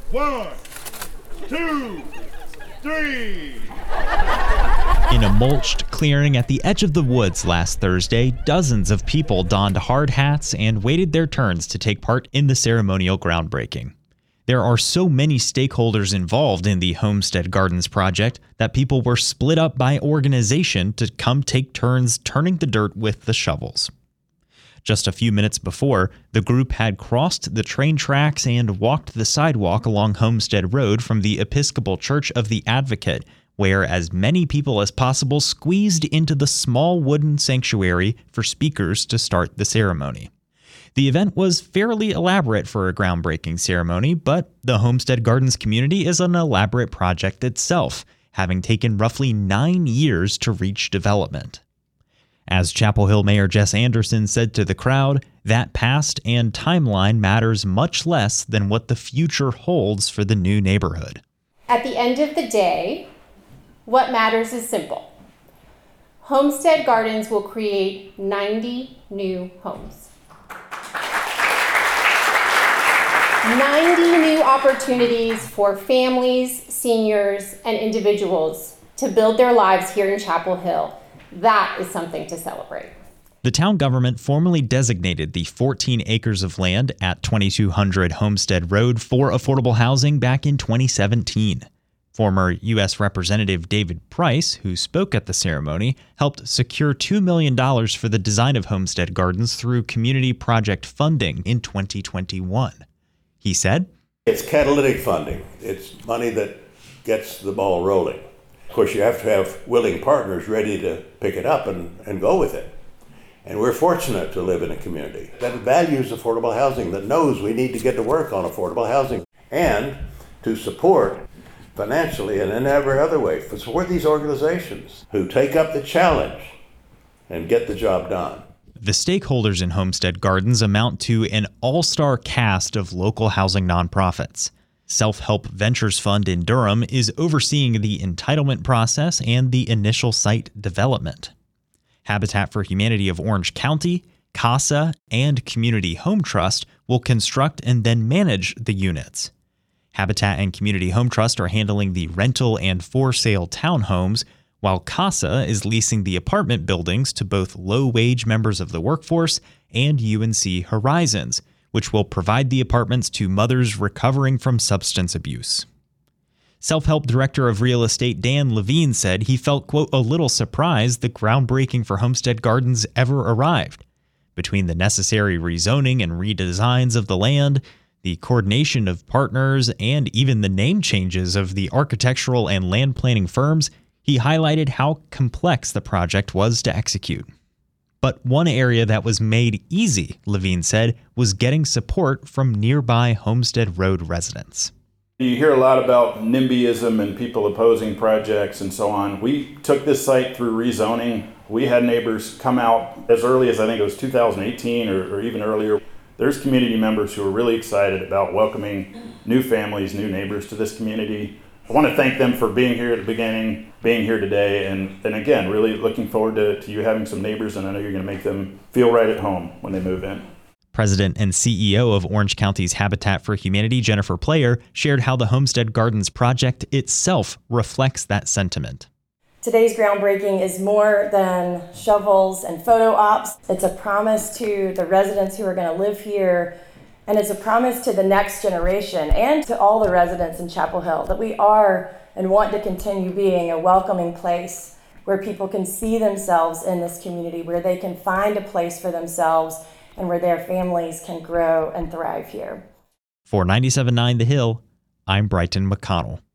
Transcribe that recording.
1, 2, 3. In a mulched clearing at the edge of the woods last Thursday, dozens of people donned hard hats and waited their turns to take part in the ceremonial groundbreaking. There are so many stakeholders involved in the Homestead Gardens project that people were split up by organization to come take turns turning the dirt with the shovels. Just a few minutes before, the group had crossed the train tracks and walked the sidewalk along Homestead Road from the Episcopal Church of the Advocate, where as many people as possible squeezed into the small wooden sanctuary for speakers to start the ceremony. The event was fairly elaborate for a groundbreaking ceremony, but the Homestead Gardens community is an elaborate project itself, having taken roughly 9 years to reach development. As Chapel Hill Mayor Jess Anderson said to the crowd, that past and timeline matters much less than what the future holds for the new neighborhood. At the end of the day, what matters is simple. Homestead Gardens will create 90 new homes. 90 new opportunities for families, seniors, and individuals to build their lives here in Chapel Hill. That is something to celebrate. The town government formally designated the 14 acres of land at 2200 Homestead Road for affordable housing back in 2017. Former U.S. Representative David Price, who spoke at the ceremony, helped secure $2 million for the design of Homestead Gardens through community project funding in 2021. He said, "It's catalytic funding. It's money that gets the ball rolling. Of course, you have to have willing partners ready to pick it up and go with it. And we're fortunate to live in a community that values affordable housing, that knows we need to get to work on affordable housing, and to support financially and in every other way, to support these organizations who take up the challenge and get the job done." The stakeholders in Homestead Gardens amount to an all-star cast of local housing nonprofits. Self-Help Ventures Fund in Durham is overseeing the entitlement process and the initial site development. Habitat for Humanity of Orange County, CASA, and Community Home Trust will construct and then manage the units. Habitat and Community Home Trust are handling the rental and for-sale townhomes, while CASA is leasing the apartment buildings to both low-wage members of the workforce and UNC Horizons, which will provide the apartments to mothers recovering from substance abuse. Self-Help Director of Real Estate Dan Levine said he felt, quote, a little surprised the groundbreaking for Homestead Gardens ever arrived. Between the necessary rezoning and redesigns of the land, the coordination of partners, and even the name changes of the architectural and land planning firms, he highlighted how complex the project was to execute. But one area that was made easy, Levine said, was getting support from nearby Homestead Road residents. You hear a lot about NIMBYism and people opposing projects and so on. We took this site through rezoning. We had neighbors come out as early as I think it was 2018 or even earlier. There's community members who are really excited about welcoming new families, new neighbors to this community. I want to thank them for being here at the beginning, being here today, and again, really looking forward to you having some neighbors, and I know you're going to make them feel right at home when they move in. President and CEO of Orange County's Habitat for Humanity, Jennifer Player, shared how the Homestead Gardens project itself reflects that sentiment. Today's groundbreaking is more than shovels and photo ops. It's a promise to the residents who are going to live here, and it's a promise to the next generation and to all the residents in Chapel Hill that we are and want to continue being a welcoming place where people can see themselves in this community, where they can find a place for themselves, and where their families can grow and thrive here. For 97.9 The Hill, I'm Brighton McConnell.